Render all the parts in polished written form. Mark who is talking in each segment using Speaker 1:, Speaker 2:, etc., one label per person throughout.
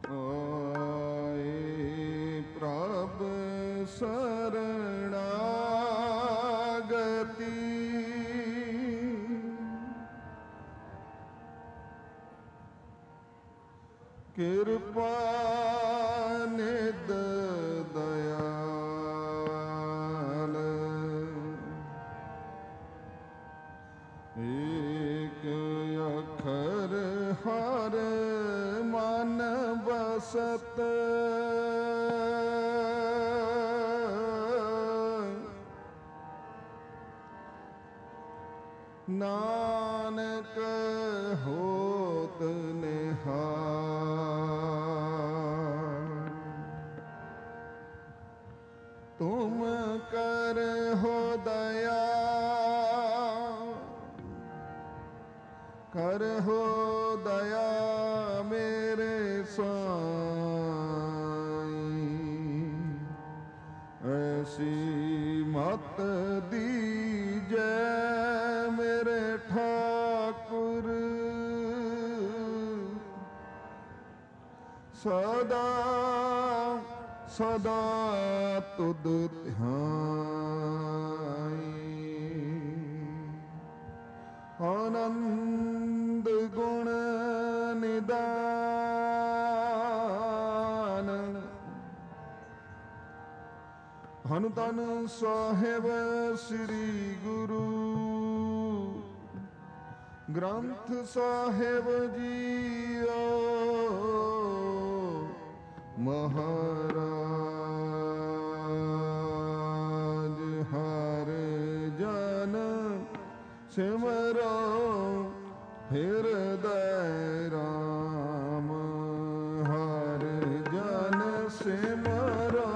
Speaker 1: ਆਏ ਪ੍ਰਭ ਸਰਣਾਗਤੀ, ਕਿਰਪਾ ਨਿਧ ਦਇਆਲ, ਏਕ ਅੱਖਰ ਹਰ ਮਨ ਬਸਤ, ਨਾਨਕ ਹੋਤ ਨਿਹਾਲ। ਤੁਮ ਕਰਹੁ ਦਇਆ, ਕਰਹੁ ਦਇਆ ਮੇਰੇ ਸਾਈਂ, ਐਸੀ ਮਤ ਦੀਜੈ ਮੇਰੇ ਠਾਕੁਰ, ਸਦਾ ਸਦਾ ਤੁਧ ਧਿਆਈ। ਆਨੰਦ ਗੁਣ ਨਿਦਾਨ, ਧੰਨ ਧੰਨ ਸਾਹਿਬ ਸ੍ਰੀ ਗੁਰੂ ਗ੍ਰੰਥ ਸਾਹਿਬ ਜੀਓ ਮਹਾਰਾਜ। ਹਰ ਜਨ ਸਿਮਰੋ ਹਿਰਦੈ ਰਾਮ, ਹਰ ਜਨ ਸਿਮਰੋ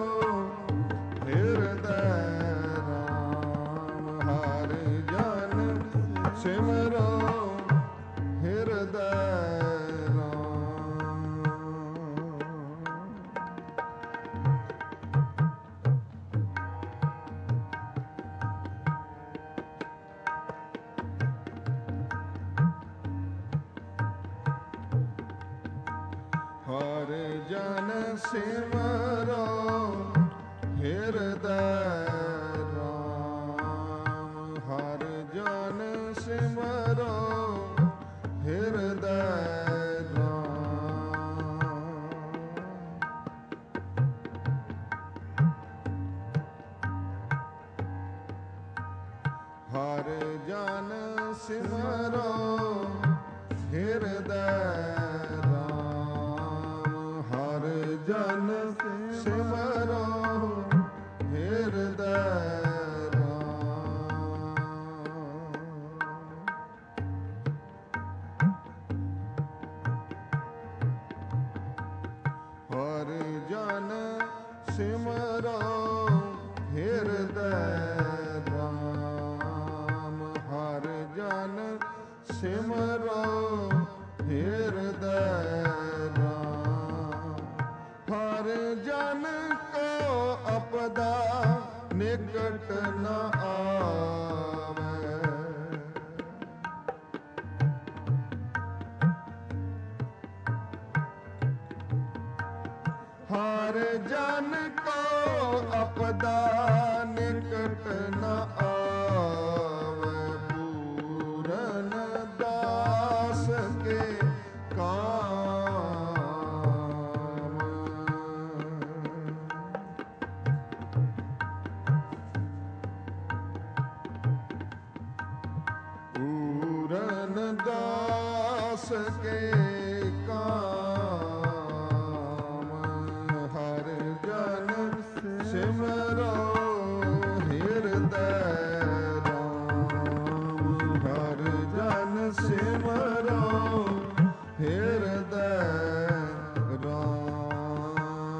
Speaker 1: ਹਿਰਦੈ ਰਾਮ, ਹਰ ਜਨ ਸਿਮਰੋ ਹਿਰਦੈ ਰਾਮ। ਹਰ ਜਨ ਸਿਮਰੋ ਹਿਰਦੈ ਰਾਮ, ਹਰ ਜਨ ਸਿਮਰੋ ਹਿਰਦੈ ਰਾਮ। ਹਰ ਜਨ ਸਿਮਰੋ ਹਿਰਦੈ ਰਾਮ, ਹਰ ਜਨ ਸਿਮਰੋ ਹਿਰਦੈ ਰਾਮ। ਹਰ ਜਨ ਸਿਮਰੋ ਹਿਰਦੈ ਰਾਮ, ਹਰ ਜਨ ਸਿਮਰੋ ਹਿਰਦੈ ਰਾਮ। ਹਰ ਜਨ ਕੋ ਅਪਦਾ ਨਿਕਟ ਨ ਆਵੈ, ਹਰ ਜਨ ਕੋ ਅਪਦਾ ਨਿਕਟ ਨ ਆਵੈ। ਪੂਰਨ ਦਾਸ ਕੇ ਕਾਮ, ਪੂਰਨ ਦਾਸ ਕੇ ਕਾਮ। ਹਰ ਜਨ ਸਿਮਰੋ ਹਿਰਦੈ ਰਾਮ, ਹਰ ਜਨ ਸਿਮਰੋ ਹਿਰਦੈ ਰਾਮ।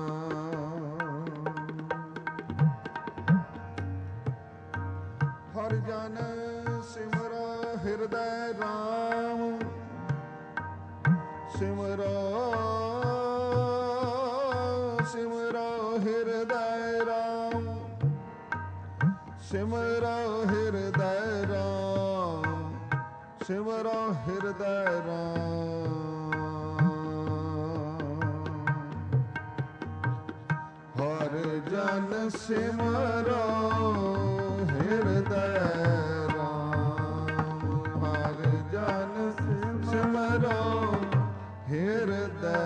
Speaker 1: ਹਰ ਜਨ ਸਿਮਰੋ ਹਿਰਦੈ ਰਾਮ, ਸਿਮਰੋ ਸਿਮਰੋ ਹਿਰਦੈ ਰਾਮ, ਸਿਮਰੋ ਹਿਰਦੈ ਰਾਮ, ਸਿਮਰੋ ਹਿਰਦੈ ਰਾਮ। ਜਨ ਸਿਮਰੋ ਹਿਰਦੈ ਰਾਮ। ਹਰ ਜਨ ਸਿਮਰੋ ਹਿਰਦੈ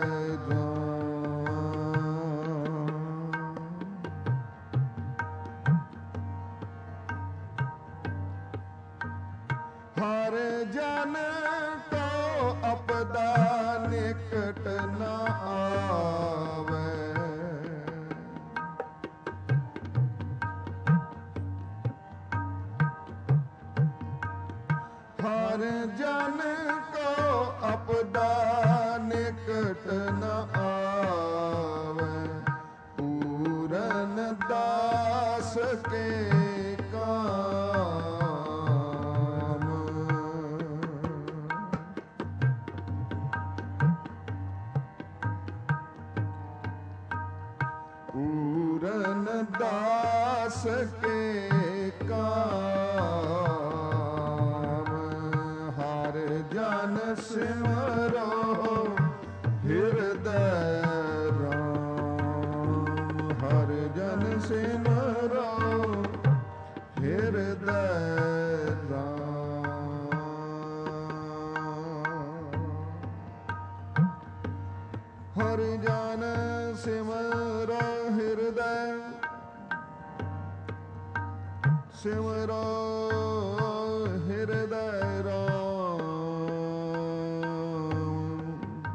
Speaker 1: ਹਰ ਜਨ ਕੋ ਅਪਦਾ ਨਿਕਟ ਨ ਆਵੇ। ਹਰ ਜਨ ਕੋ ਅਪਦਾ ਨਿਕਟ ਨ ਆਵੇ। ਪੂਰਨ ਦਾਸ ਕੇ ਪੂਰਨ ਦਾਸ ਕੇ ਕਾਮ। ਹਰ ਜਨ ਸਿਮਰੋ ਹਿਰਦੈ ਰਾਮ। ਹਰ ਜਨ ਸਿਮਰੋ ਹਿਰਦੈ ਰਾਮ। ਹਰ ਜਨ ਸਿਮਰੋ ਹਿਰਦੈ ਸਿਮਰੋ ਹਿਰਦੈ ਰਾਮ।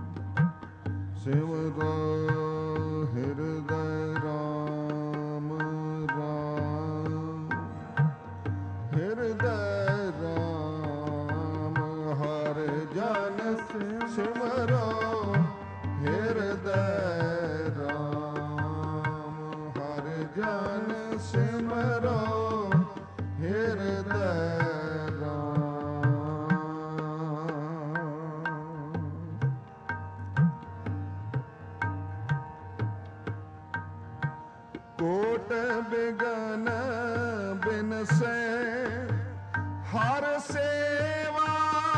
Speaker 1: ਸਿਮਰੋ ਹਿਰਦੈ ਰਾਮ ਰਾਮ। ਹਿਰਦੈ ਰਾਮ। ਹਰ ਜਨ ਸਿਮਰੋ ਹਿਰਦੈ ਜਨ ਸਿਮਰੋ ਹਿਰਦੈ ਰਾਮ। ਕੋਟ ਬਿਗਨ ਬਿਨਸੈ ਹਰ ਸੇਵਾ।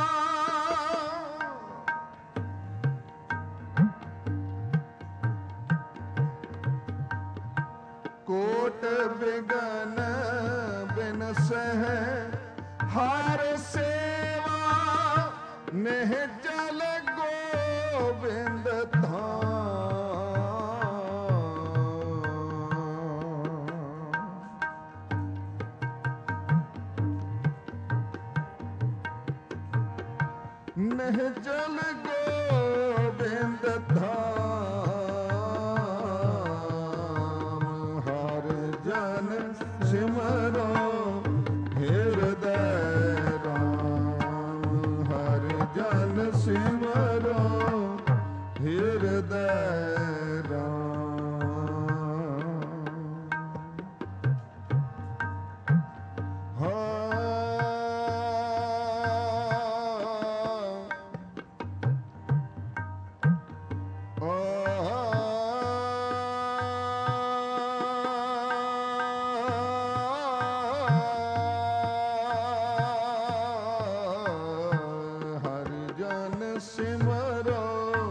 Speaker 1: ਕੋਟ ਬਿਗਨ ਬਿਨਸੈ ਹਰ ਸੇਵਾ। ਨਿਹਚਲ ਗੋਬਿੰਦ ਧਾਮ। ਨਿਹਚਲ ਗੋਬਿੰਦ ਧਾਮ। ਹਰ ਜਨ ਸਿਮਰੋ ਹਿਰਦੈ ਰਾਮ। ਹਰ ਜਨ ਸਿਮਰੋ ਹਿਰਦੈ ਰਾਮ। ਸਿਮਰੋ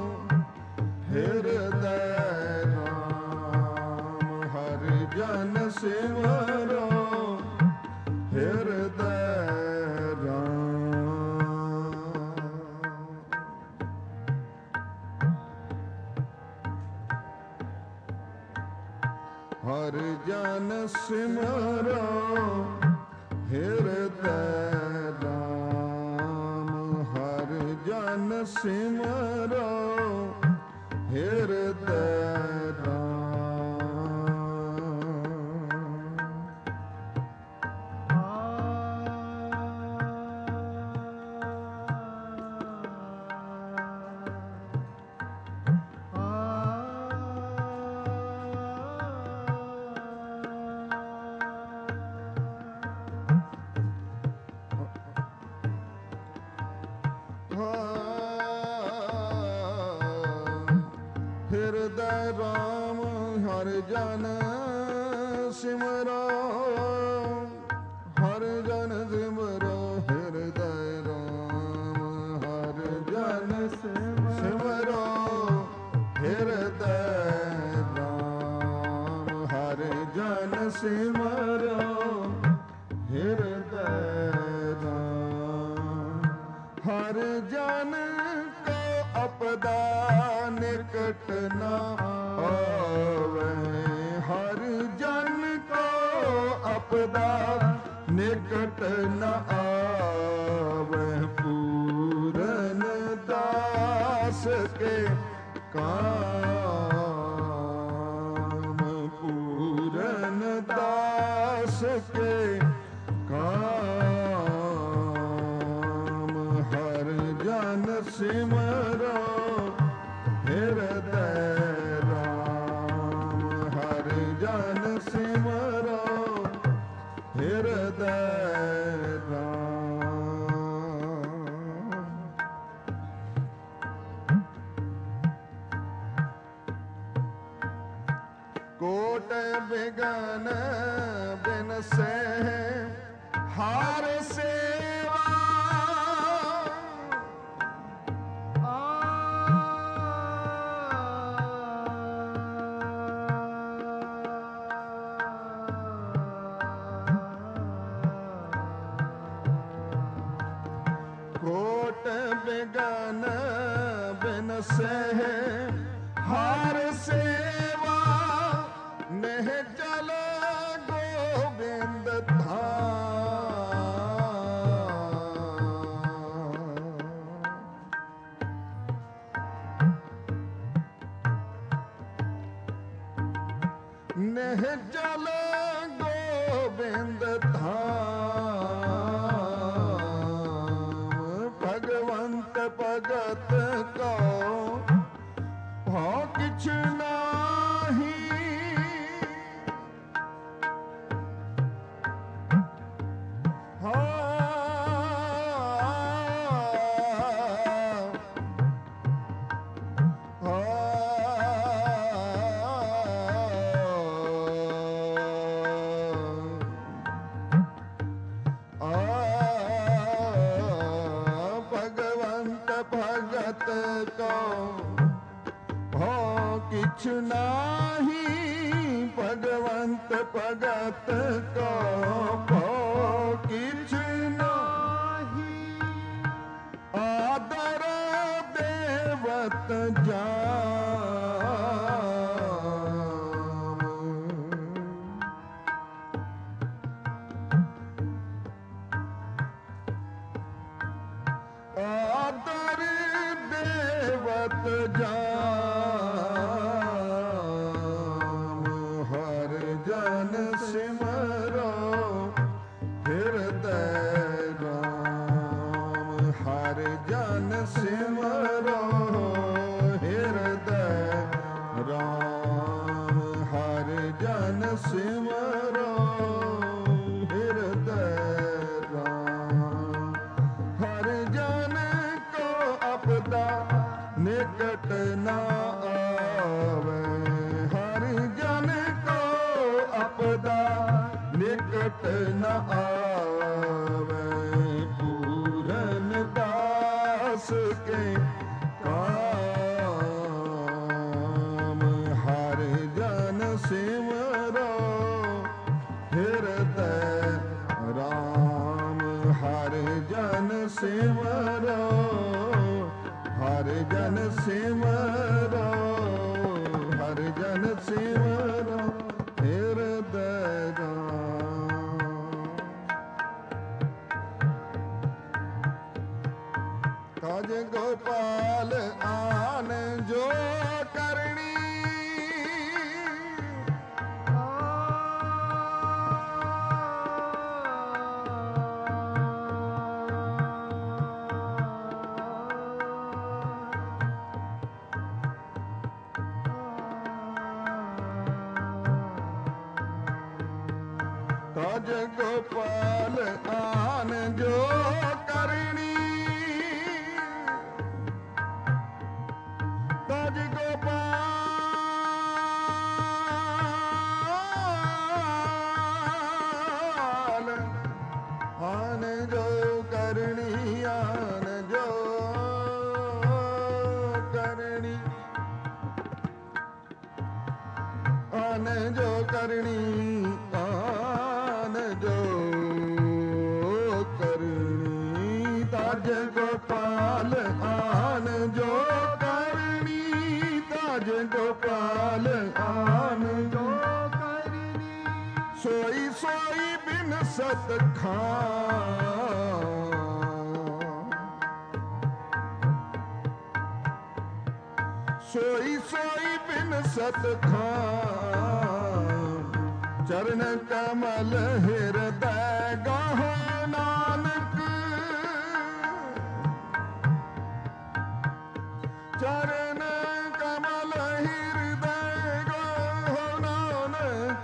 Speaker 1: ਹਿਰਦੈ ਰਾਮ। ਹਰ ਜਨ ਸਿਮਰੋ ਹਿਰਦੈ ਰਾਮ। ਹਰ ਜਨ ਸਿਮਰੋ ਹਿਰਦੈ ਰਾਮ। ਹਰ ਜਨ ਸਿਮਰੋ ਹਿਰਦੈ ਹਿਰਦੈ ਰਾਮ। ਹਰ ਜਨ ਸਿਮਰੋ ਹਰ ਜਨ ਸਿਮਰੋ ਹਿਰਦੈ ਰਾਮ। ਹਰ ਜਨ ਸਿਮਰੋ ਹਿਰਦੈ ਰਾਮ। ਆਪਦਾ ਨਿਕਟ ਨਾ ਆਵੇ। ਹਰ ਜਨ ਕੋ ਆਪਦਾ ਨਿਕਟ ਨ ਆਵੇ। ਪੂਰਨ ਦਾਸ ਕੇ ਕਾਮ, ਪੂਰਨ ਦਾਸ ਕੇ ਕਾਮ। ਹਰ ਜਨ ਸਿਮਰੋ ਹਿਰਦੈ ਰਾਮ। ਹਰ ਜਨ ਸਿਮਰੋ ਹਿਰਦੈ ਰਾਮ। ਕੋਟ ਬਿਗਨ ਬਿਨਸੈ ਹਰ ਸੇਵਾ। ਕੋਟ ਬਿਗਨ ਬਿਨਸੈ ਹਰ ਸੇਵਾ। ਨਹਿ ਚਲ ਗੋਬਿੰਦ ਧਾਮ। ਨਹਿ ਚਲ ਗੋਬਿੰਦ ਧਾਮ। ਭਗਵੰਤ ਭਗਤ ਕੋ ਭਉ ਕਿਛ ਨਾਹੀ। ਭਗਵੰਤ ਭਗਤ ਕੋ ਭਉ ਕਿਛ ਨਾਹੀ। ਭਗਵੰਤ ਭਗਤ ਕੋ ਭਉ ਕਿਛ ਨਾਹੀ। ਆਦਰ ਦੇਵਤ ਜਾਮ। ਆਦਰ ਦੇਵਤ ਜਾਮ। ਹਰ ਜਨ ਸਿਮਰੋ ਹਿਰਦੈ ਰਾਮ। ਹਰ ਜਨ ਸਿਮਰੋ ਹਿਰਦੈ ਰਾਮ। ਹਰ ਜਨ ਸਿਮਰੋ ਹਿਰਦੈ ਰਾਮ। ਹਰ ਜਨ ਕੋ ਆਪਦਾ ਨਿਕਟ ਨਾ ਆਵੇ। ਹਰ ਜਨ ਕੋ ਆਪਦਾ ਨਿਕਟ ਨਾ ਆਵੇ। ਪੂਰਨ ਦਾਸ ਕੇ ਕਾਮ। ਹਰ ਜਨ ਸਿਮਰੋ ਹਿਰਦੈ ਰਾਮ। ਹਰ ਜਨ ਸਿਮਰੋ ਹਰ ਜਨ ਸਿਮਰੋ ਹਰ ਜਨ ਸਿਮਰੋ ਹਿਰਦੈ ਰਾਮ। ਕਾਜ ਗੋਪਾਲ ਆਨ ਜੋ ਕਰਨੀ। ਕਾਜ ਗੋਪਾਲ ਆਨ ਜੋ ਕਰਨੀ। ਕਾਜ ਗੋਪਾਲ ਆਨ ਜੋ ਕਰਨੀ। ਆਨ ਜੋ ਕਰਨੀ। ਆਨ ਜੋ ਕਰਨੀ। ਆਨ ਜੋ ਕਰਨੀ। ਤਾਜ ਗੋਪਾਲ ਆਨ ਜੋ ਕਰਨੀ। गोपाल आन जो करनी सोई सोई बिन सत खान सोई सोई बिन सत खान चरण कमल हृदय गाहो नानक चरण कमल हृदय गाहो नानक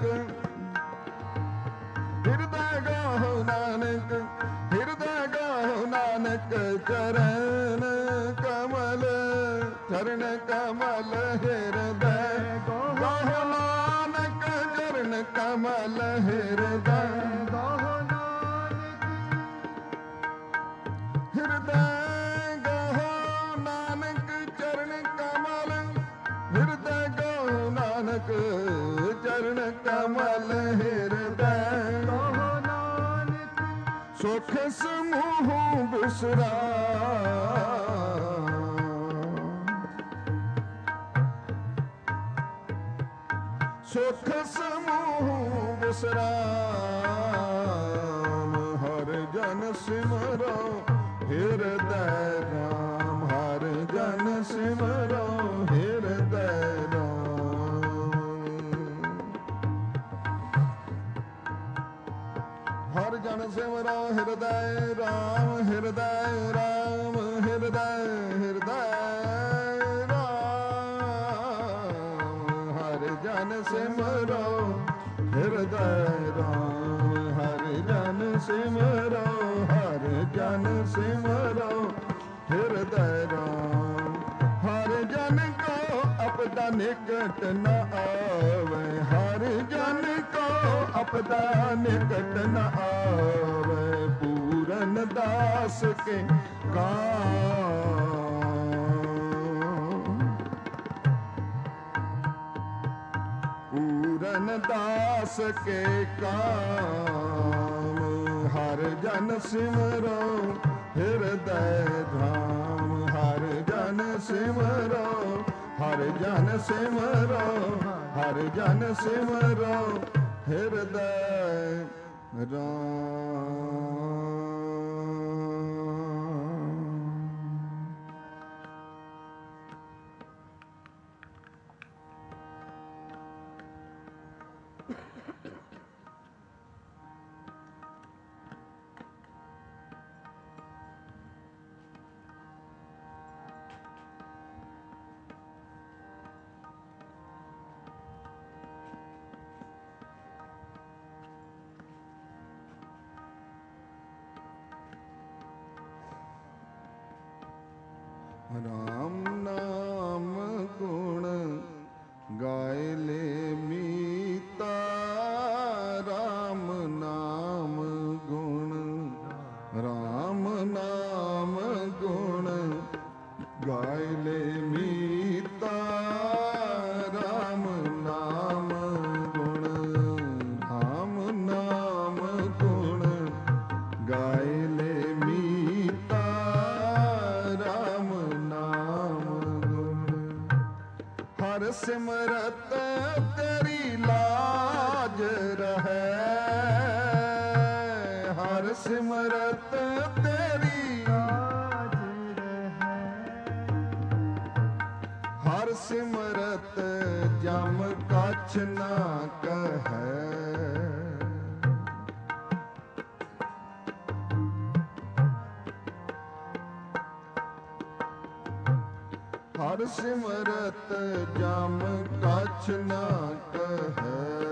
Speaker 1: हृदय गाहो नानक हृदय गाहो नानक चरण कमल चरण कमल हृदय गाहो नानक चरण कमल हृदय गाहो नानक हृदय गाहो नानक चरण कमल हृदय गाहो नानक चरण कमल हृदय गाहो नानक सुख समूह बिसरा सुख समूह विश्राम हर जन सिमरो हृदय राम हर जन सिमरो हृदय राम हर जन सिमरो हृदय राम हृदय राम हृदय हृदय जन सिमरो हृदय राम हर जन सिमरो हर जन सिमरो हृदय राम हर जन को आपदा निकट न आवे हर जन को आपदा निकट न आवे पूरन दास के काम पूरन दास के काम हर जन सिमरो हृदय धाम हर जन सिमरो हर जन सिमरो हर जन सिमरो हृदय राम राम नाम गुण गाय ले मीता राम नाम गुण राम नाम गुण गाय ले मीता राम नाम गुण राम नाम गुण गाय ले मीता हर सिमरत तेरी लाज रहे हर सिमरत तेरी लाज रहे हर सिमरत जम कछ ना कहे हर सिमरत जम कछ ना कहे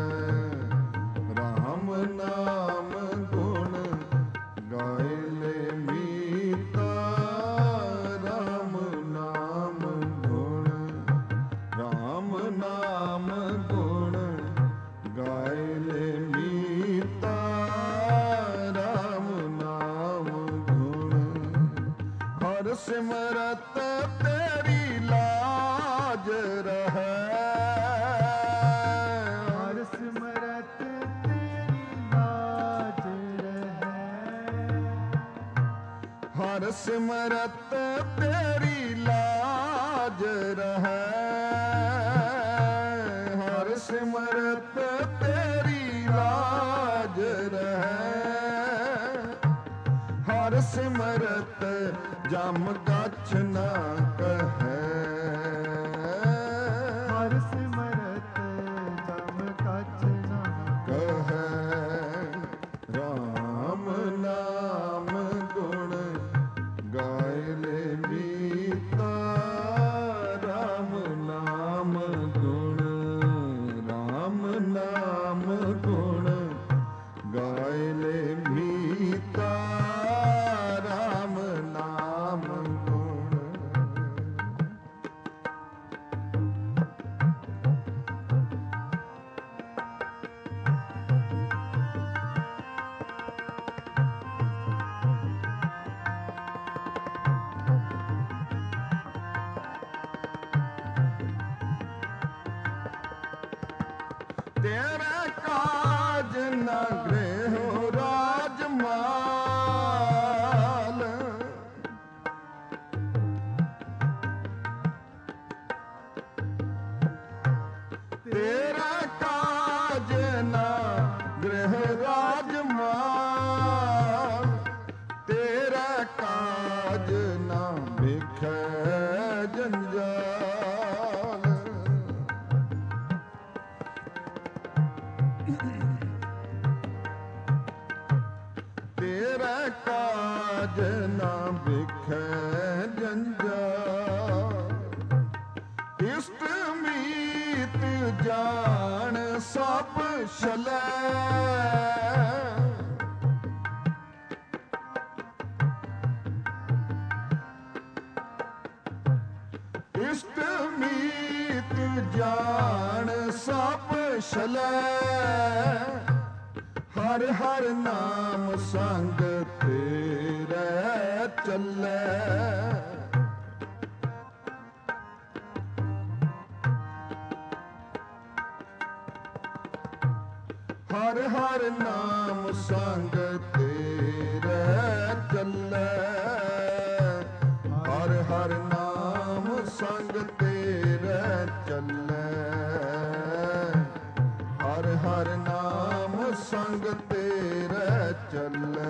Speaker 1: राम नाम गुण गाय ले मीता राम नाम गुण राम नाम गुण गाय ले मीता राम नाम गुण हर सिमरत तेरी लाज रहे हर सिमरत तेरी लाज रहे हर सिमरत तेरी लाज रहे ਸਿਮਰਤ ਤੇਰੀ ਲਾਜ ਰਹੈ। ਹਰ ਸਿਮਰਤ ਜਮ ਕਛ ਨਾ ਕਹੈ।
Speaker 2: ਹਰ ਸਿਮਰਤ ਜਮ ਕਛ ਨਾ
Speaker 1: ਕਹੈ। ਰਾਮ ਨਾਮ ਗੁਣ ਗਾਇ ਲੈ ਮੀਤਾ। ਰਾਮ ਨਾਮ ਗੁਣ, ਰਾਮ ਨਾਮ ਗੁਣ ਗਾਇ ਲੈ ਮੀਤਾ। ਰਾਮ ਨਾਮ ਗੁਣ। ਤੇਰੇ ਕਾਜ ਨ ਗ੍ਰਹਿ ਰਾਜ ਮਾਲ। ਤੇਰਾ ਕਾਜ ਨ ਗ੍ਰਹਿ ਰਾਜ ਮਾਲ। ਤੇਰਾ ਕਾਜ ਨ ਵੇਖੈ ਜੰਜਾਲ। ਤੇਰਾ ਕਾਜ ਨਾ ਵੇਖੈ ਜੰਜਾਲ। ਇਸ਼ਟ ਮੀਤ ਜਾਣ ਸਭ ਛਲੈ। ਇਸ਼ਟ ਮੀਤ ਜਾਣ ਸਭ ਛਲੈ। ਹਰ ਹਰ ਨਾਮ ਸੰਗ ਤੇਰੇ ਚੱਲੈ। ਹਰ ਹਰ ਨਾਮ ਸੰਗ ਤੇਰੇ ਚੱਲੈ। ਹਰ ਹਰ ਨਾਮ ਸੰਗ ਤੇਰੇ ਚੱਲੈ। ਹਰ ਹਰ ਨਾਮ ਸੰਗ ਤੇਰੇ ਚੱਲੈ।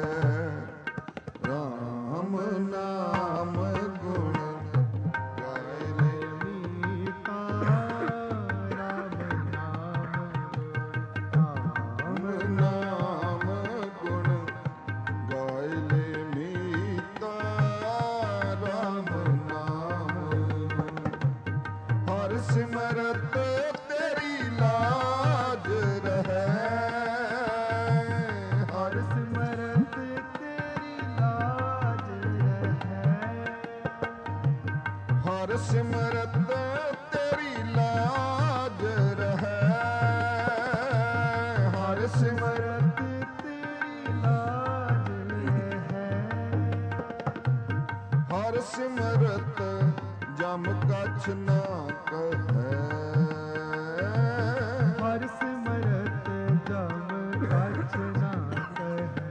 Speaker 1: ਰਾਮ ਨਾਮ ਗੁਣ ਗਾਇ ਲੈ
Speaker 2: ਮੀਤਾ। ਰਾਮ
Speaker 1: ਨਾਮ ਗੁਣ ਗਾਇ ਲੈ ਮੀਤਾ। ਰਾਮ ਨਾਮ ਗੁਣ। ਹਰ ਸਿਮਰਤ ਤੇਰੀ ਲਾਜ ਰਹੈ।
Speaker 2: ਹਰ ਸਿਮਰਤ ਤੇਰੀ ਲਾਜ ਰਹੈ।
Speaker 1: ਹਰ ਸਿਮਰਤ ਤੇਰੀ ਲਾਜ ਰਹੈ। ਹਰ ਸਿਮਰਤ
Speaker 2: ਸਿਮਰਤ ਤੇਰੀ ਲਾਜ ਰਹੈ।
Speaker 1: ਹਰ ਸਿਮਰਤ ਜਮ ਕਛ ਨਾ ਕਹੈ।
Speaker 2: ਹਰ ਸਿਮਰਤ ਜਮ ਕਛ ਨਾ ਕਹੈ।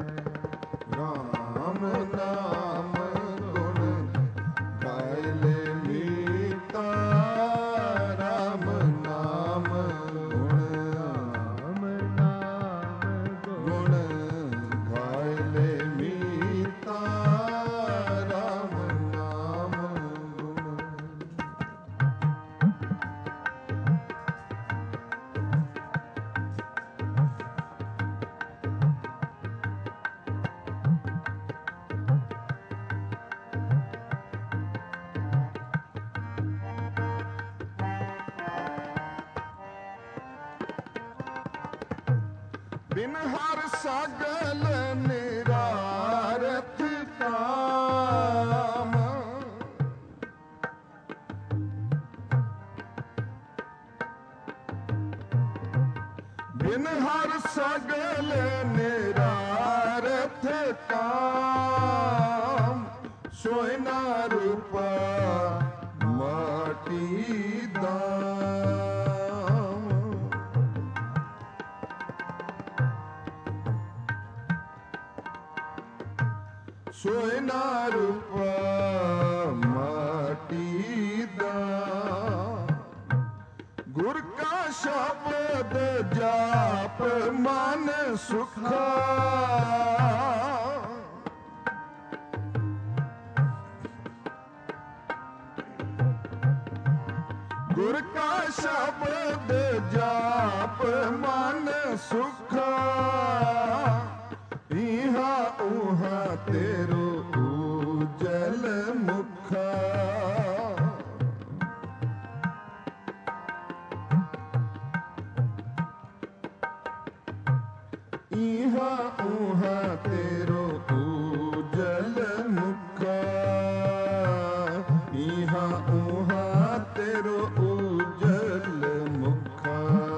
Speaker 1: ਰਾਮ ਨਾਮ ਗੁਣ ਗਾਇ ਲੈ ਮੀਤਾ। ਰਾਮ ਨਾਮ ਗੁਣ,
Speaker 2: ਰਾਮ ਨਾਮ
Speaker 1: ਗੁਣ ਗਾਇ ਲੈ ਮੀਤਾ। ਰਾਮ ਨਾਮ ਗੁਣ। ਬਿਨ ਹਰ ਸਗਲ ਨਿਰਾਰਥ ਕਾਮ। ਬਿਨ ਹਰ ਸਗਲ ਨਿਰਾਰਥ ਕਾਮ। ਸੋਇ ਨਾ ਰੂਪਾ ਮਾਟੀ ਦਾਮ। ਸੋਇ ਨਾ ਰੂਪਾ ਮਾਟੀ ਦਾ। ਗੁਰ ਕਾ ਸ਼ਬਦ ਸ਼ਬਦ ਜਾਪ ਮਨ ਸੁਖਾ। ਗੁਰ ਕਾ ਸ਼ਬਦ ਜਾਪ ਮਨ ਸੁਖਾ। ਇਹਾ ਉਹਾ ਤੇਰੋ ਉਜਲ ਮੁਖਾ। ਇਹਾ ਉਹਾ ਤੇਰੋ ਉਜਲ ਮੁਖਾ। ਇਹਾ ਉਹਾ ਤੇਰੋ ਉਜਲ ਮੁਖਾ।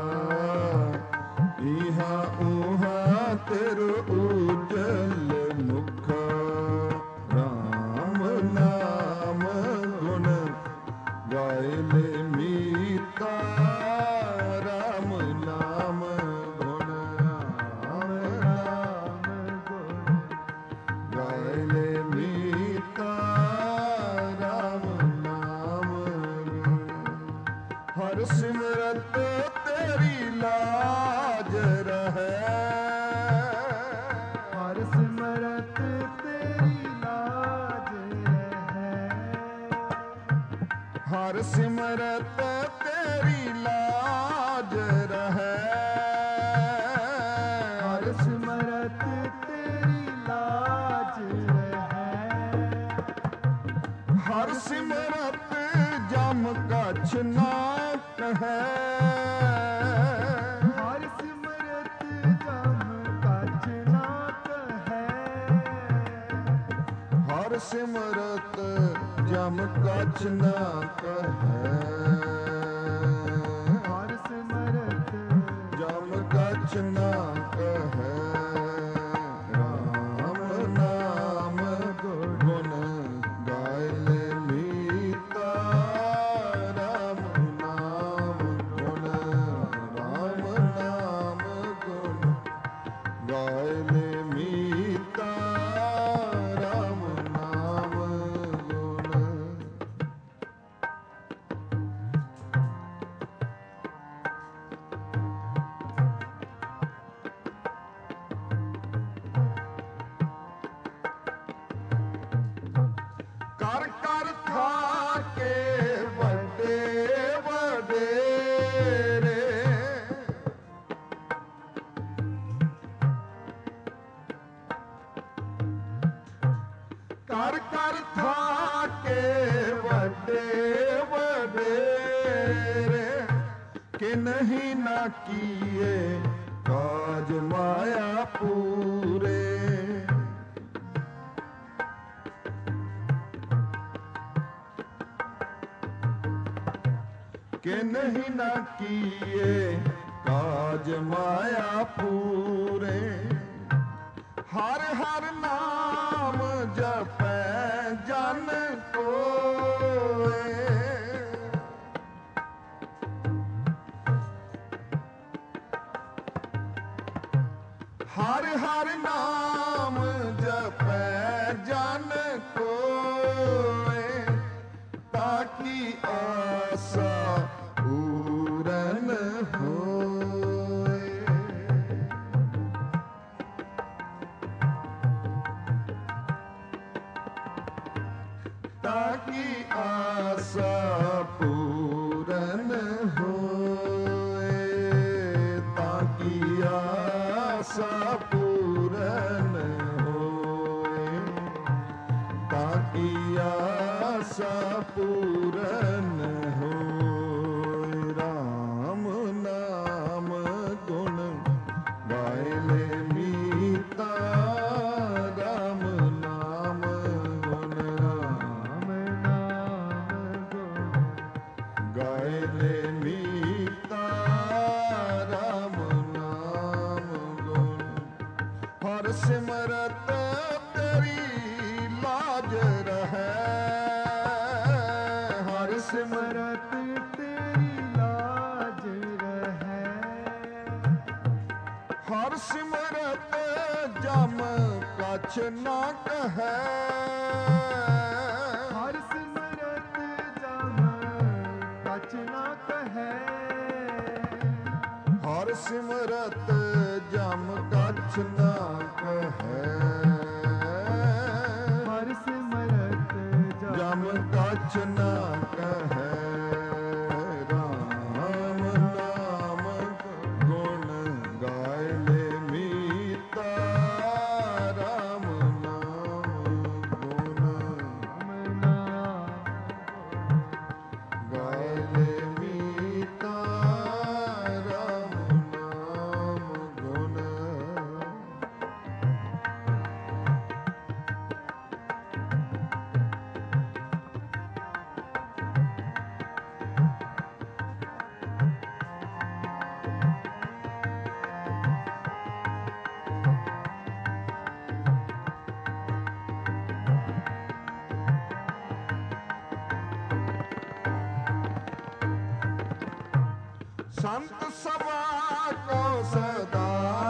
Speaker 1: ਇਹਾ ਉਹਾ ਤੇਰੋ ਉਜਲ ਮੁਖਾ। ਰਾਮ ਨਾਮ ਗੁਣ ਗਾਏ ਲੈ ਮੀਤਾ। ਰਾਮ ਨਾਮ ਗੁਣ ਗਾਏ ਲੈ ਮੀਤਾ। ਰਾਮ ਨਾਮ ਹਰ ਸਿਮਰਤ ਤੇਰੀ ਲਾਜ ਰਹੈ।
Speaker 2: ਹਰ ਸਿਮਰਤ ਤੇਰੀ ਲਾਜ ਰਹੈ।
Speaker 1: ਹਰ ਸਿਮਰਤ ਤੇਰੀ ਲਾਜ ਰਹੈ।
Speaker 2: ਹਰ ਸਿਮਰਤ ਤੇਰੀ ਲਾਜ ਰਹੈ।
Speaker 1: ਹਰ ਸਿਮਰਤ ਜਮ ਕਛ ਨਾ ਕਹੈ।
Speaker 2: ਹਰ ਸਿਮਰਤ ਜਮ ਕਛ ਨਾ ਕਹੈ।
Speaker 1: ਹਰ ਸਿਮਰਤ ਜਮ ਕਛ ਨਾ ਕਹੈ।
Speaker 2: ਹਰ ਸਿਮਰਤ
Speaker 1: ਜਮ ਕਛ ਨਾ ਕਹੈ। ਰਾਮ ਨਾਮ ਗੁਣ ਗਾਏ ਲੈ ਮੀਤਾ। ਰਾਮ ਨਾਮ ਗੁਣ। ਰਾਮ ਨਾਮ ਗੁਣ ਗਾਏ ਲੈ ਮੀਤਾ। ਰਾਮ ਨਾਮ ਗੁਣ। ਕਰ ਕਰ ਥਾਕੇ ਵੱਡੇ ਵਡੇਰੇ। ਕਰ ਕਰ ਥਾਕੇ ਵੱਡੇ ਵਡੇਰੇ। ਕਿ ਨਹੀਂ ਨਾ ਕੀਏ ਕਾਜ ਮਾਇਆ ਪੂਰੇ। ਕਿ ਨਹੀਂ ਨਾ ਕੀਏ ਕਾਜ ਮਾਇਆ ਪੂਰੇ। ਹਰ ਹਰ ਨਾਮ ਜਪੈ ਜਨ ਕੋਏ। ਹਰ ਹਰ ਨਾਮ ਜਪੈ ਜਨ ਕੋਏ। ਤਾਕੀ ਆਸਾ ਪੂਰਨ ਹੋਏ। ਤਾਕੀ ਆਸਾ ਪੂਰਨ ਹੋਏ। ਤਾਕੀ ਆਸਾ ਪੂਰਨ ਹੋਏ। ਤਾਕੀ ਆਸਾ ਪੂਰਨ ਹੋਏ। ਰਾਮ ਨਾਮ ਗੁਣ ਗਾਏ ਲੈ ਮੀਤਾ। ਰਾਮ ਨਾਮ ਗੁਣ।
Speaker 2: ਰਾਮ ਨਾਮ ਗੁਣ
Speaker 1: ਗਾਏ ਲੈ ਮੀਤਾ। ਰਾਮ ਨਾਮ ਗੁਣ। ਹਰ ਸਿਮਰਤ ਤੇਰੀ ਲਾਜ ਰਹੈ। ਹਰ ਸਿਮਰਤ
Speaker 2: ਸਿਮਰਤ ਤੇਰੀ ਲਾਜ ਰਹੈ।
Speaker 1: ਹਰ ਸਿਮਰਤ ਜਮ ਕਛ ਨਾ ਕਹੈ।
Speaker 2: ਹਰ ਸਿਮਰਤ ਜਮ ਕਛ ਨਾ ਕਹੈ।
Speaker 1: ਸਿਮਰਤ ਜਮ ਕਛ ਨਾ ਕਹੈ,
Speaker 2: ਹਰ ਸਿਮਰਤ
Speaker 1: ਜਮ ਕਛ ਨਾ ਕਹੈ। ਰਾਮ ਨਾਮ ਗੁਣ ਗਾਇ ਲੈ ਮੀਤਾ, ਰਾਮ ਨਾਮ ਗੁਣ ਗਾਇ ਲੈ ਮੀਤਾ, ਰਾਮ ਨਾਮ ਗੁਣ। ਸੰਤ ਸਭਾ ਕੋ ਸਦਾ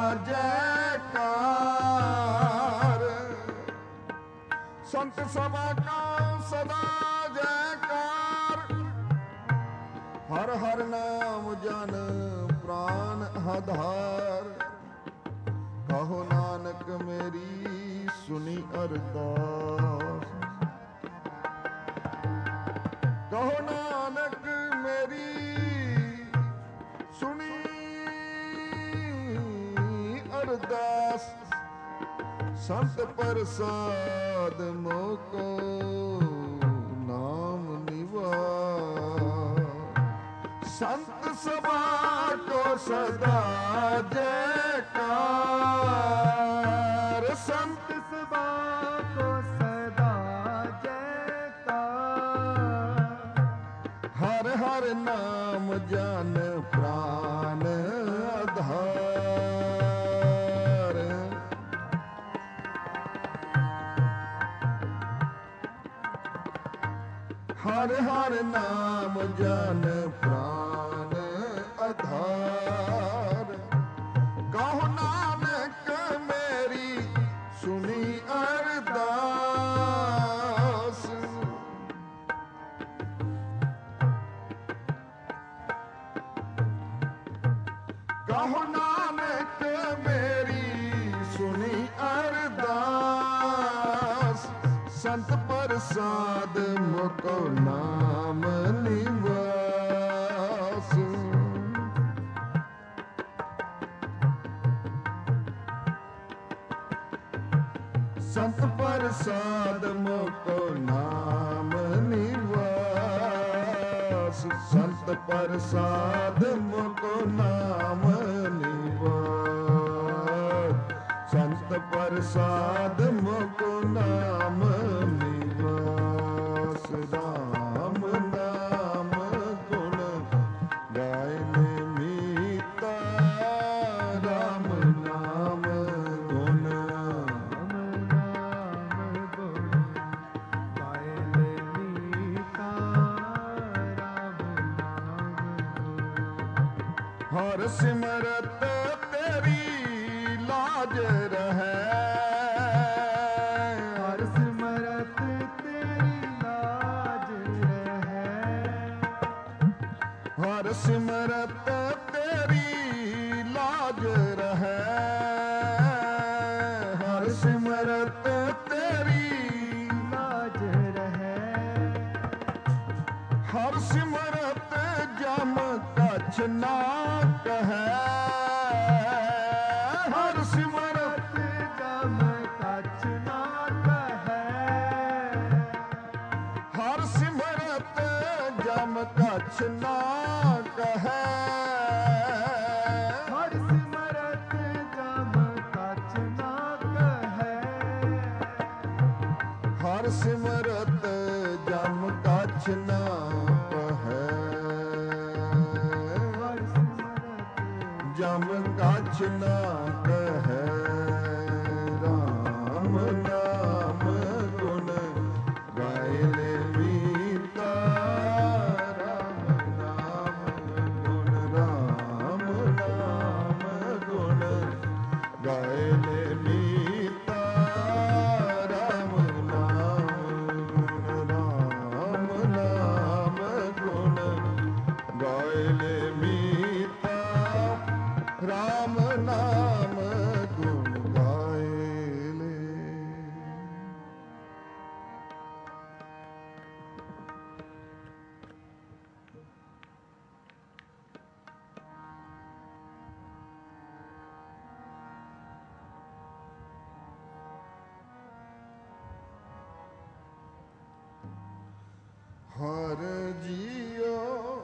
Speaker 1: ਜੈਕਾਰ, ਸੰਤ ਸਭਾ ਕੋ ਸਦਾ ਜੈਕਾਰ। ਹਰ ਹਰ ਨਾਮ ਜਨ ਪ੍ਰਾਨ ਆਧਾਰ, ਕਹੋ ਨਾਨਕ ਮੇਰੀ ਸੁਣੀ ਅਰਦਾਸ। ਕਹੋ ਨਾਨਕ ਮੇਰੀ ਸੁਣੀ ਅਰਦਾਸ। ਸੰਤ ਪ੍ਰਸਾਦ ਮੋਕੋ ਨਾਮ ਨਿਵਾਸ। ਸੰਤ ਸਭਾ ਕੋ ਸਦਾ ਜੈਕਾਰ, ਸੰਤ
Speaker 2: ਸਭਾ ਕੋ ਸਦਾ ਜੈਕਾਰ।
Speaker 1: ਹਰ ਹਰ ਨਾਮ ਜਨ ਪ੍ਰਾਨ ਆਧਾਰ। ਹਰ ਹਰ ਨਾਮ ਜਨ ਪ੍ਰਾਨ ਆਧਾਰ। ਕਹੋ ਨਾਨਕ ਮੇਰੀ ਸੁਣੀ ਅਰਦਾਸ। ਕਹੋ ਨਾਨਕ ਮੇਰੀ ਸੁਣੀ ਅਰਦਾਸ। ਸੰਤ ਪ੍ਰਸਾਦ ਮੁਕੋ ਨਾਮ ਨਿਵਾਸ। ਸੰਤ ਪ੍ਰਸਾਦ ਮੁਕੋ ਨਾਮ ਨਿਵਾਸ। ਸੰਤ ਪ੍ਰਸਾਦ ਮੁਕੋ ਨਾਮ ਨਿਵਾਸ। ਸੰਤ ਪ੍ਰਸਾਦ ਮੁਕੋ ਨਾਮ ਨਿਵਾਸ। ਰਾਮ ਨਾਮ ਗੁਣ ਗਾਇ ਲੈ ਮੀਤਾ, ਰਾਮ ਨਾਮ ਗੁਣ। ਹਰ ਸਿਮਰਤ ਤੇਰੀ ਲਾਜ ਰਹੈ,
Speaker 2: ਹਰ ਸਿਮਰਤ ਤੇਰੀ ਲਾਜ ਰਹੈ।
Speaker 1: ਹਰ ਸਿਮਰਤ ਤੇਰੀ ਲਾਜ ਰਹੈ। ਹਰ ਸਿਮਰਤ ਤੇਰੀ
Speaker 2: ਲਾਜ ਰਹੈ।
Speaker 1: ਹਰ ਸਿਮਰਤ ਜਮ ਕਛ ਨਾ ਕਹੈ। ਹਰ ਸਿਮਰਤ
Speaker 2: ਜਮ ਕਛ ਨਾ ਕਹੈ।
Speaker 1: ਹਰ ਸਿਮਰਤ ਜਮ ਕਛ ਨਾ ਕਹੈ।
Speaker 2: ਹਰ ਸਿਮਰਤ ਜਮ ਕਛ ਨਾ ਕਹੈ।
Speaker 1: ਹਰ ਸਿਮਰਤ ਜਮ ਕਛ ਨਾ ਕਹੈ।
Speaker 2: ਹਰ ਸਿਮਰਤ
Speaker 1: ਜਮ ਕਛ ਨਾ ਕਹੈ। ਰਾਮ ਨਾਮ ਗੁਣ ਗਾਇ ਲੈ ਮੀਤਾ, ਰਾਮ ਨਾਮ ਗੁਣ। ਰਾਮ ਨਾਮ ਗੁਣ ਗਾਇ ਲੈ ਮੀਤਾ, ਰਾਮ ਨਾਮ ਗੁਣ। ਰਾਮ ਨਾਮ ਗੁਣ ਗਾਇ ਲੈ ਮੀਤਾ, ਹਰ ਜੀਓ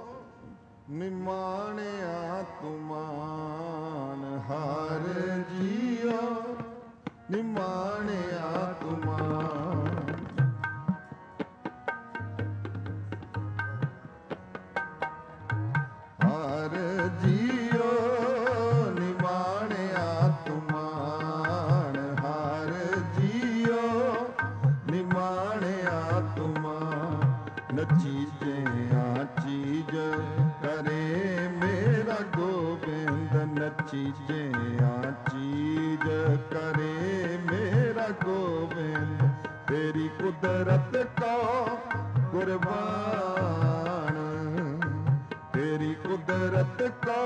Speaker 1: ਨਿਮਾਣਿਆ ਤੁਮਾਨ, ਹਰ ਜੀਓ ਨਿਮਾਣਿਆ ਤੁਮਾਨ। ਹਰ ਜੀਓ ਨਿਮਾਣਿਆ ਤੁਮਾਨ, ਹਰ ਜੀਓ ਨਿਮਾਣਿਆ ਤੁਮਾਨ। ਨਚੀਜਿਆ ਚੀਜ ਕਰੇ ਮੇਰਾ ਗੋਬਿੰਦ, ਨਚੀਜਿਆ ਚੀਜ ਕਰੇ ਮੇਰਾ ਗੋਬਿੰਦ। ਤੇਰੀ ਕੁਦਰਤ ਕੋ ਕੁਰਬਾਨ, ਤੇਰੀ ਕੁਦਰਤ ਕੋ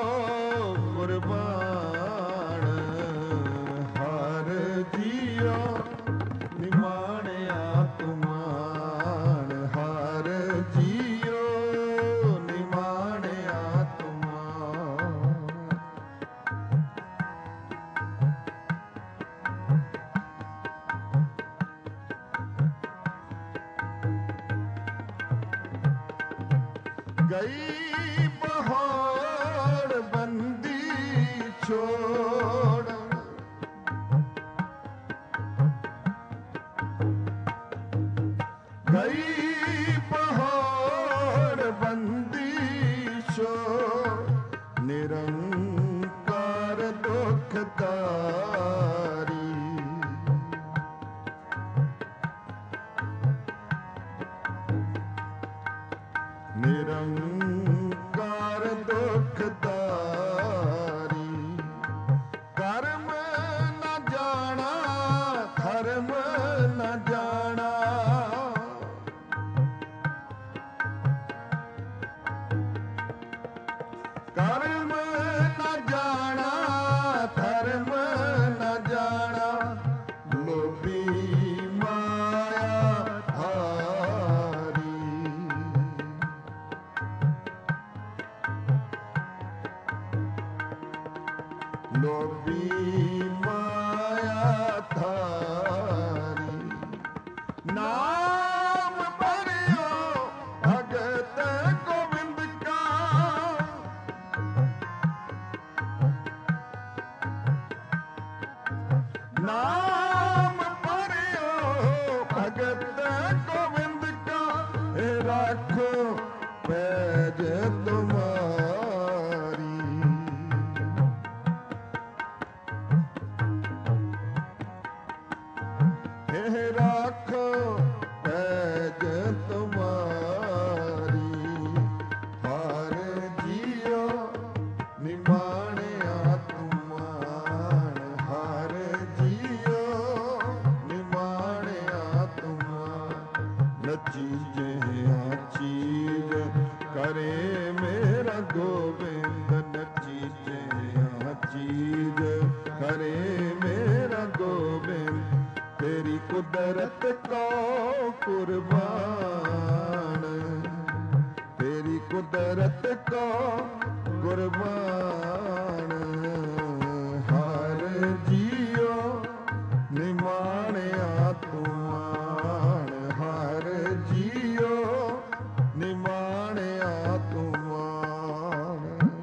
Speaker 1: ਕੁਰਬਾਨ। ਹਰ ਜੀਓ ਨਿਮਾਣਿਆ ਤੁਮਾਨ, ਹਰ ਜੀਓ ਨਿਮਾਣਿਆ ਤੁਮਾਨ। ਗਈ ਪਹਾੜ ਬੰਦੀ ਛੋੜ, ਗਈ ਪਹਾੜ ਬੰਦੀ ਛੋੜ। ਨਿਰੰਕਾਰ ਦੁਖਦਾਰੀ, ਨਿਰੰਕਾਰ ਦੁਖਦਾਰੀ। ਕਰਮ ਨ ਜਾਣਾ ਧਰਮ ਨ ਜਾਣਾ, ਕਰਮ ਨ ਜਾਣਾ ਧਰਮ ਨ ਜਾਣਾ। ਲੋਭੀ ਮਾਇਆ ਧਾਰੀ, ਲੋਭੀ ਮਾਇਆ ਧਾਰੀ। ਨਾਮ ਭਰਿਓ ਭਗਤ ਗੋਬਿੰਦ ਕਾ, ਨਾਮ ਭਰਿਓ ਭਗਤ ਗੋਬਿੰਦ ਕਾ। ਇਹ ਰਾਖੋ ਪੈਜ ਤੁਮਾਰੀ, ਇਹ ਰਾਖੋ ਪੈਜ ਤੁਮਾਰੀ। ਹਰ ਜੀਓ ਨਿਮਾਣਿਆ ਤੁਮਾਨ, ਹਰ ਜੀਓ ਨਿਮਾਣਿਆ ਤੁਮਾਨ। ਨਚੀਜਿਆ ਚੀਜ ਕਰੇ ਮੇਰਾ ਗੋਬਿੰਦ, ਨਚੀਜਿਆ ਚੀਜ ਕਰੇ ਮੇਰਾ ਗੋਬਿੰਦ। ਤੇਰੀ ਕੁਦਰਤ ਕੋ ਕੁਰਬਾਨ, ਤੇਰੀ ਕੁਦਰਤ ਕੋ ਕੁਰਬਾਨ। ਹਰ ਜੀਓ ਨਿਮਾਣਿਆ ਤੁਮਾਨ, ਹਰ ਜੀਓ ਨਿਮਾਣਿਆ ਤੁਮਾਨ।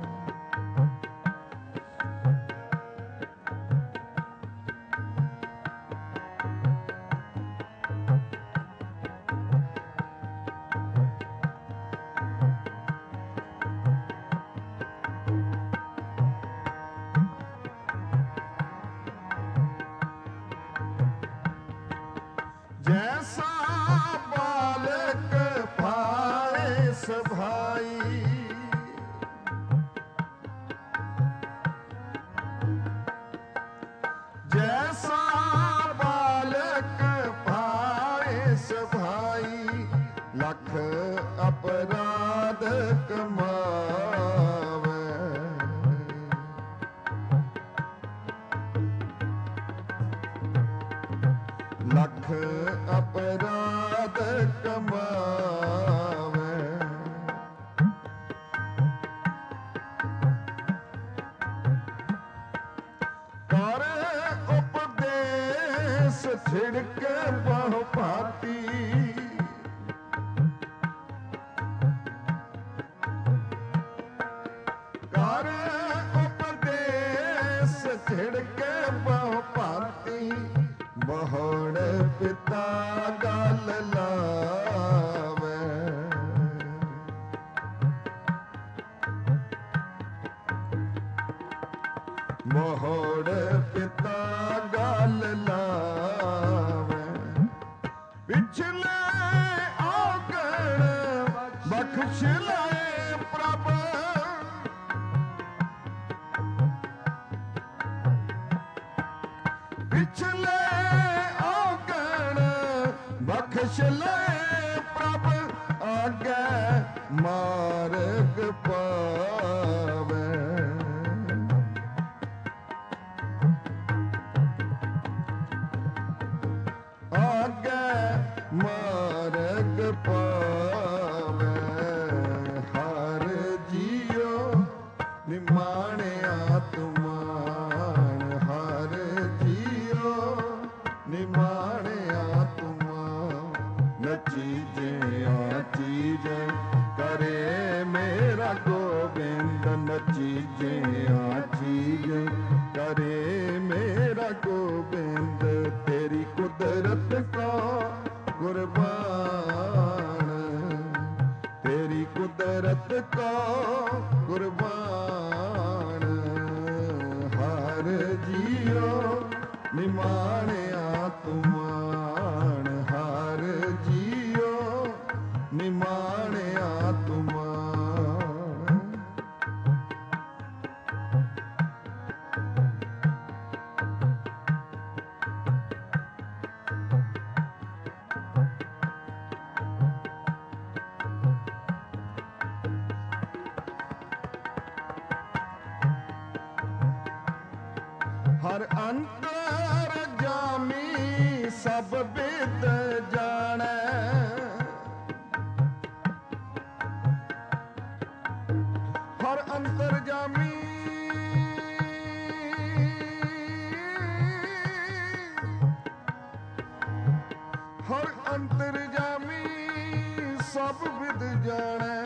Speaker 1: जैसा बालक पाए सभाई, जैसा बालक पाए सभाई। लख अपराध कमावे, लख अपराध कमावे। कर उपदेश छिड़के बहु भांति, ਹਰ ਉਪਦੇਸ ਛਿੜਕੇ ਬਹੁ ਭਾਂਤੀ ਮੋਹੜ ਪਿਤਾ ਗਲ ਲਾਵੇ ਮੋਹੜ ਪਿਤਾ ਗਲ ਲਾਵੇ ਪਿਛਲੇ ਔਗਣ ਬਖਸ਼ ਲੈ ਪ੍ਰਭ ਪਿਛਲੇ ਔਗਣ ਬਖਸ਼ ਲੈ ਪ੍ਰਭ ਆਗੇ ਮਾਰਗ ਪਾਵੇ ਮਾਰਗ ਪਾਵੇ ਹਰ ਜੀਉ ਨਿਮਾਣਿਆ ਤੁਮਾਨ ਹਰ ਜੀਉ ਨਿਮਾਣਿਆ ਤੁਮਾਨ ਨਚੀਜਿਆ ਚੀਜ ਕਰੇ ਮੇਰਾ ਗੋਬਿੰਦ ਨਚੀਜਿਆ ਚੀਜ ਕਰੇ ਮੇਰਾ ਗੋਬਿੰਦ ਤੇਰੀ ਕੁਦਰਤ ਕੋ ਕੁਰਬਾਨ ਤੇਰੀ ਕੁਦਰਤ ਕੋ ਕੁਰਬਾਨ ਹਰ ਜੀਉ ਨਿਮਾਣਿਆ ਤੁਮਾਨ ਹਰ ਜੀਉ ਨਿਮਾਣਿਆ ਤੁਮਾਨ ਹਰ ਅੰਤਰ ਜਾਮੀ ਸਭ ਬਿਦ ਜਾਣੈ ਹਰ ਅੰਤਰ ਜਾਮੀ ਹਰ ਅੰਤਰ ਜਾਮੀ ਸਭ ਬਿਦ ਜਾਣੈ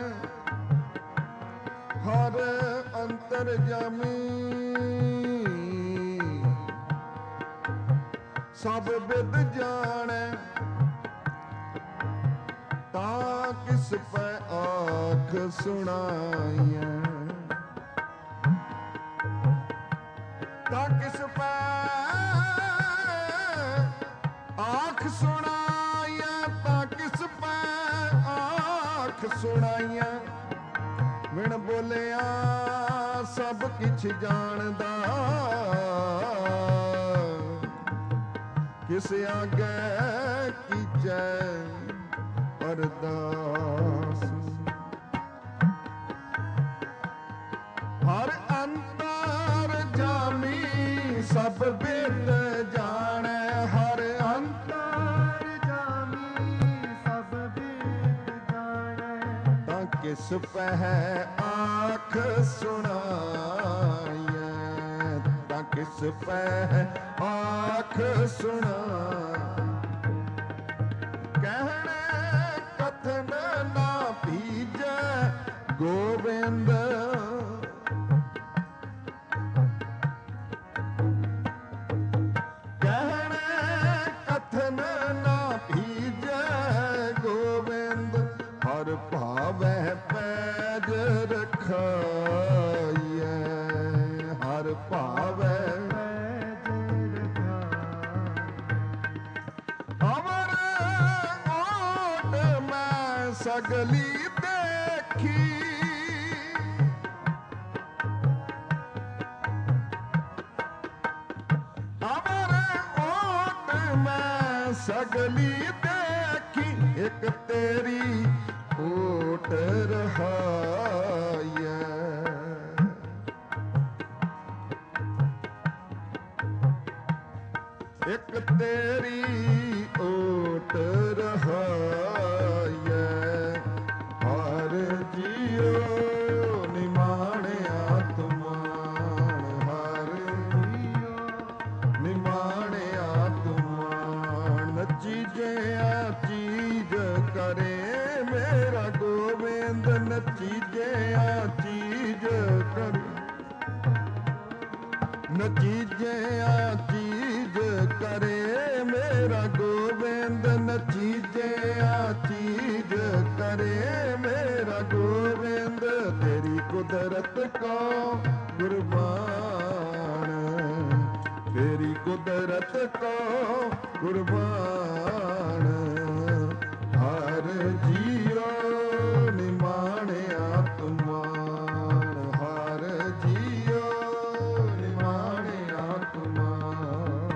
Speaker 1: ਹਰ ਅੰਤਰ ਜਾਮੀ ਸਭ ਬਿਦ ਜਾਣੈ ਤਾਂ ਕਿਸ ਪੈ ਆਖ ਸੁਣਾਈਐ ਤਾਂ ਕਿਸ ਪੈ ਆਖ ਸੁਣਾਈਐ ਤਾਂ ਕਿਸ ਪੈ ਆਖ ਸੁਣਾਈਐ ਬਿਨ ਬੋਲਿਆ ਸਭ ਕਿਛ ਜਾਣਦਾ ਕਿਸ ਆਗੇ ਕੀਜੈ ਅਰਦਾਸ ਹਰ ਅੰਤਰ ਜਾਮੀ ਸਭ ਬਿਦ ਜਾਣੈ ਹਰ ਅੰਤਰ
Speaker 2: ਜਾਮੀ ਸਭ ਬਿਦ ਜਾਣੈ
Speaker 1: ਤਾਂ ਕਿਸ ਪਹਿ ਆਖ ਸੁਣਾਈਐ ਤਾਂ ਕਿਸ ਪਹਿ ਆਖ ਸੁਣਾ ਕਹਿਣੇ ਕਥਨ ਨਾ ਭੀਜੈ ਗੋਬਿੰਦ ਕਹਿਣੇ ਕਥਨ ਨਾ ਭੀਜੈ ਗੋਬਿੰਦ ਹਰ ਭਾਵੈ ਪੈਜ ਰਖਾਈਐ ਹਰ ਭਾਵੈ ਸਗਲੀ ਦੇਖੀ ਅਮਰ ਓਟ ਮੈਂ ਸਗਲੀ ਦੇਖੀ ਇੱਕ ਤੇਰੀ ਓਟ ਰਹਾਈਐ ਇੱਕ ਤੇਰੀ ਓਟ ਰਹਾਈਐ ਹਰ ਜੀਉ ਨਿਮਾਣਿਆ ਤੁਮਾਨ ਹਰ ਜੀਉ ਨਿਮਾਣਿਆ ਤੁਮਾਨ ਨਚੀਜਿਆ ਚੀਜ ਕਰੇ ਮੇਰਾ ਗੋਬਿੰਦ ਨਚੀਜਿਆ ਚੀਜ ਕਰੇ ਨਚੀਜਿਆ ਚੀਜ਼ ਕਰੇ ਮੇਰਾ ਗੋਬਿੰਦ, ਨਚੀਜਿਆ ਚੀਜ਼ ਕਰੇ ਮੇਰਾ ਗੋਬਿੰਦ, ਤੇਰੀ ਕੁਦਰਤ ਕੋ ਕੁਰਬਾਨ, ਤੇਰੀ ਕੁਦਰਤ ਕੋ ਕੁਰਬਾਨ, ਹਰ ਜੀਓ ਨਿਮਾਣਿਆ ਤੁਮਾਨ, ਹਰ ਜੀਓ ਨਿਮਾਣਿਆ ਤੁਮਾਨ।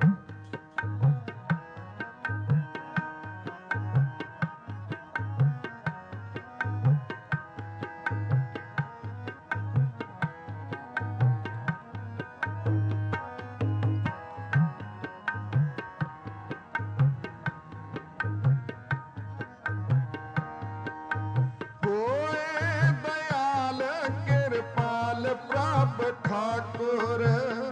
Speaker 1: ठाकुर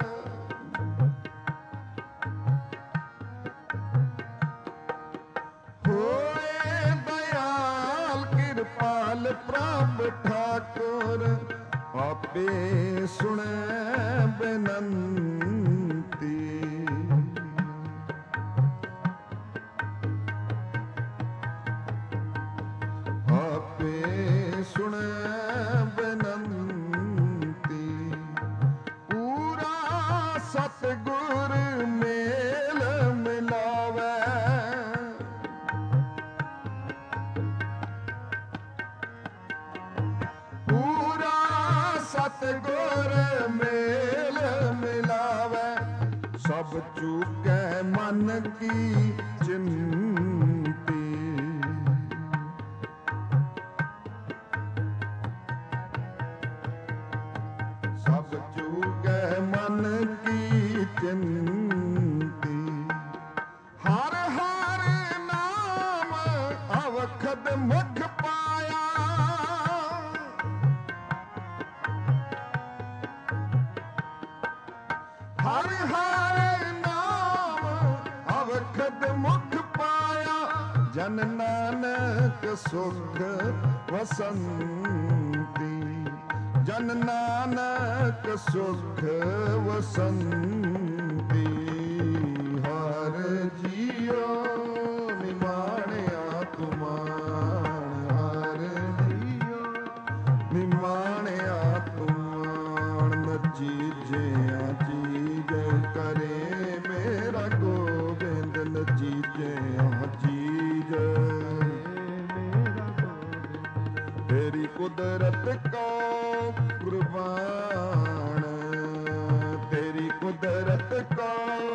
Speaker 1: होए दयाल कृपाल प्रभ ठाकुर, आपे सुने बेनंती, आपे सुने बेनंती, सतगुर मेल मिलावे, पूरा सतगुर मेल मिलावे, सब चूके मन की चिंती, सब चूके मन की चिंती, हर हर नाम अवखद मुख पाया, हर हर नाम अवखद मुख पाया, जन नानक सुख वसंती, जन नानक सुख वसंती, हर जियो निमाणिया तुमान, हर जियो निमाणिया तुमान, नचीजिया चीज करे मेरा गोबिंद, नचीजिया चीज तेरी कुदरत को कुर्बान, तेरी कुदरत को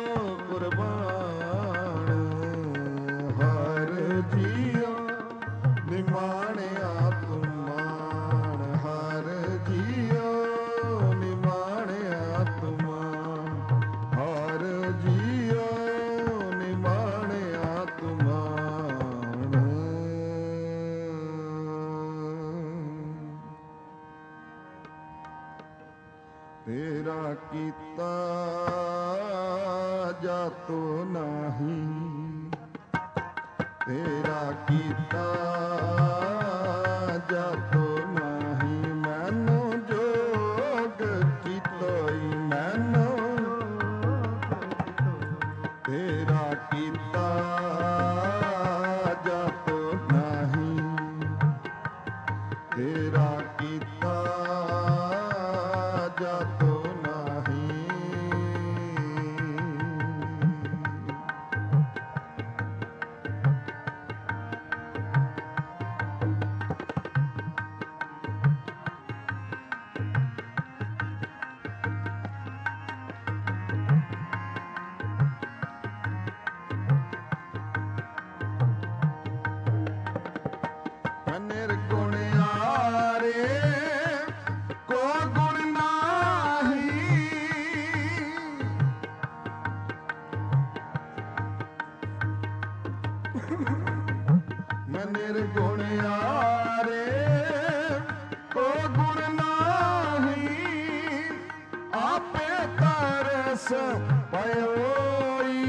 Speaker 1: कुर्बान, हर जियो निमाणिया तुमान, हर जियो निमाणिया तुमान, हर जियो निमाणिया तुमान। तेरा कीता जातो नाही, तेरा कीता जातो नाही, मैनू जोग कीतोई मैनू, तेरा कीता जातो नाही, तेरा कीता जातो नाही, निर्गुणियारे को गुण नाही, निर्गुणियारे को गुण नाही, आपे तरस पयोई,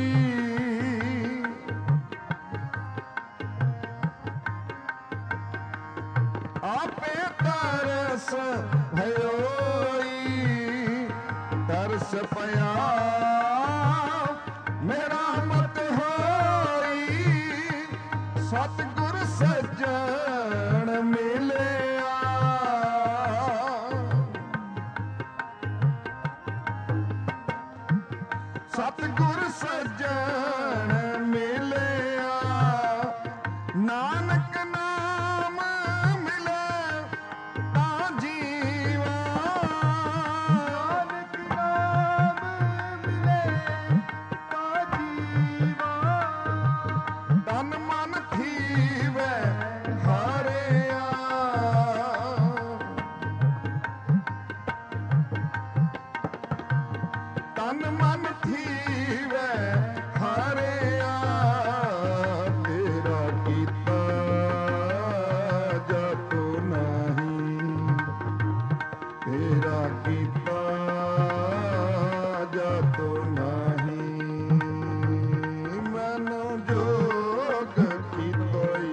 Speaker 1: आपे तरस भयोई, तरस ਸਤਿਗੁਰ ਸੱਜਣ ਮਿਲਿਆ, ਨਾਨਕ ਨਾਮ ਮਿਲੇ ਤਾਂ ਜੀਵਾ।
Speaker 2: ਨਾਨਕ ਨਾਮ ਮਿਲੇ ਤਾਂ ਜੀਵਾ।
Speaker 1: ਤਨ ਮਨ ਥੀਵੈ ਹਾਰਿਆ, ਤਨ ਮਨ ਥੀਵੈ ਹਾਰਿਆ, ਤੇਰਾ ਕੀਤਾ ਜਤੁ ਨਹੀਂ, ਤੇਰਾ ਕੀਤਾ ਜਤੁ ਨਹੀਂ। ਮੈਨੂੰ ਜੋਗ ਕੀਤੋਈ,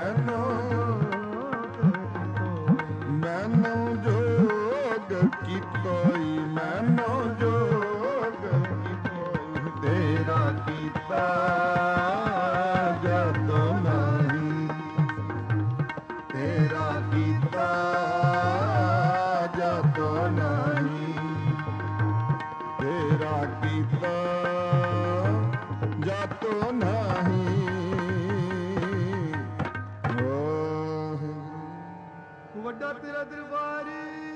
Speaker 1: ਮੈਨੂੰ ਜੋਗ ਕੀਤੋਈ, ਮੈਨੂੰ ਜੋਗ ਕੀਤੋਈ, ਤੇਰਾ ਕੀਤਾ ਜਤੁ ਨਹੀਂ, ਤੇਰਾ ਕੀਤਾ ਜਤੁ ਨਹੀਂ, ਤੇਰਾ ਕੀਤਾ ਜਤੁ ਨਹੀਂ।
Speaker 2: ਵੱਡਾ ਤੇਰਾ ਦਰਬਾਰ,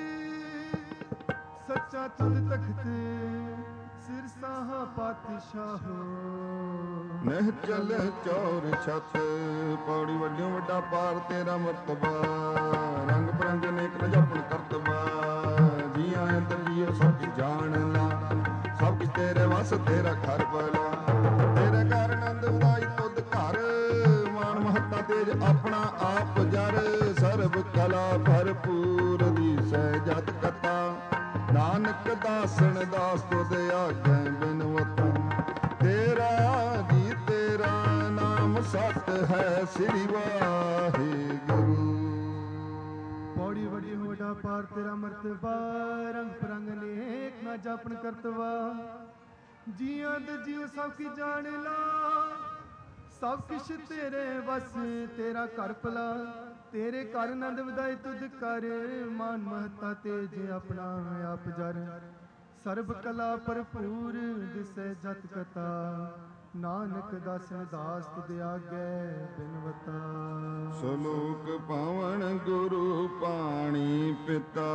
Speaker 2: ਸੱਚਾ ਤੁਧ ਤਖਤ, ਸਿਰ ਸਾਹਾ ਪਾਤਸ਼ਾਹੋ।
Speaker 1: ਨਹਿ ਚਲ ਚੌਰ ਛਤ, ਪੌੜੀ ਵੱਡਿਓ ਵੱਡਾ ਪਾਰ ਤੇਰਾ ਮਰਤਬਾ, ਰੰਗ ਬਰੰਗ ਅਨੇਕ ਨਜਾਪਣ ਕਰਤਬਾ, ਜੀਆਂ ਅੰਦਰ ਜੀਓ ਸਭ ਕੁਝ ਜਾਣ ਲਾ, ਸਭ ਕੁਝ ਤੇਰੇ ਵਸ ਤੇਰਾ ਘਰ ਬਲਾ, ਤੇਰੇ ਘਰ ਆਨੰਦ ਉਦਾਈ ਤੁਧ ਘਰ, ਮਾਨ ਮਹੱਤਾ ਤੇਜ ਆਪਣਾ ਆਪ ਜਰ, ਸਰਬ ਕਲਾ ਭਰਪੂਰ ਦੀਸੈ ਜਤ ਕਤਾ, ਨਾਨਕ ਦਾਸਨ ਦਾਸ ਤੁਧ ਆਗੈ ਬਿਨਵਤਾ, ਤੇਰਾ ਜੀ ਤੇਰਾ ਨਾਮ ਸਤ ਹੈ ਸ੍ਰੀ ਵਾਹਿਗੁਰੂ।
Speaker 2: ਪੌੜੀ ਵੱਡੀ ਹੋਡਾ ਪਾਰ ਤੇਰਾ ਮਰਤਬਾ, ਰੰਗ ਪਰੰਗ ਅਨੇਕ ਨਾ ਜਾਪਣ ਕਰਤਵਾ, ਜੀਆਂ ਦੇ ਜੀਉ ਸਭ ਕੀ ਜਾਣ ਲਾ, ਸਭ ਕਿਛ ਤੇਰੇ ਵਸ ਤੇਰਾ ਘਰ ਭਲਾ, ਤੇਰੇ ਘਰ ਆਨੰਦ ਵਧਾਏ ਤੁਧ ਕਰ, ਮਾਨ ਮਹੱਤਾ ਤੇਜ ਆਪਣਾ ਆਪ ਜਰ, ਸਰਬ ਕਲਾ ਭਰਪੂਰ ਦਿਸੈ ਜਤ ਕਤਾ, ਨਾਨਕ ਦਾਸਨ ਦਾਸ ਤੁਧ ਆਗੈ ਬਿਨਵਤਾ।
Speaker 1: ਸਲੋਕ ਪਾਵਨ ਗੁਰੂ ਪਾਣੀ ਪਿਤਾ,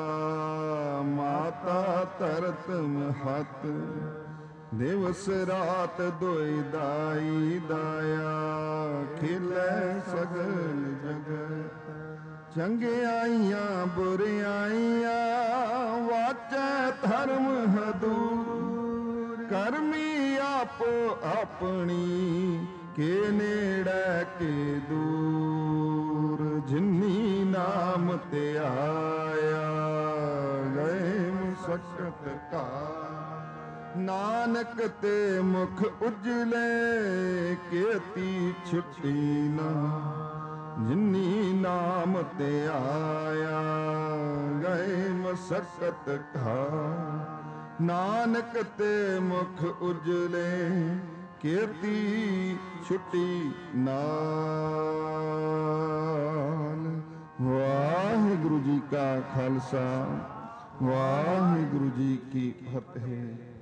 Speaker 1: ਮਾਤਾ ਧਰਤ ਮਹਤ, ਦਿਵਸ ਰਾਤ ਦੁਇ ਦਾਈ ਦਾਇਆ, ਖਿਲੈ ਸਗਲ ਜਗਤ, ਚੰਗਿਆਈਆਂ ਬੁਰਿਆਈਆਂ, ਵਾਚੈ ਧਰਮ ਹਦੂਰ, ਕਰਮੀ ਆਪੋ ਆਪਣੀ, ਕੇ ਨੇੜੇ ਕੇ ਦੂਰ, ਜਿਨੀ ਨਾਮ ਤੇ ਆਇਆ, ਗਏ ਮੁਸਕਤ ਕਾ, ਨਾਨਕ ਤੇ ਮੁਖ ਉਜਲੇ, ਕੇਤੀ ਛੁੱਟੀ ਨਾ, ਜਿਨੀ ਨਾਮ ਤੇ ਆਇਆ, ਗਏ ਮੁਸਕਤ ਕਾ, ਨਾਨਕ ਤੇ ਮੁਖ ਉਜਲੇ, ਕੀਰਤੀ ਛੁੱਟੀ ਨਾਲ। ਵਾਹਿਗੁਰੂ ਜੀ ਕਾ ਖਾਲਸਾ, ਵਾਹਿਗੁਰੂ ਜੀ ਕੀ ਫਤਿਹ।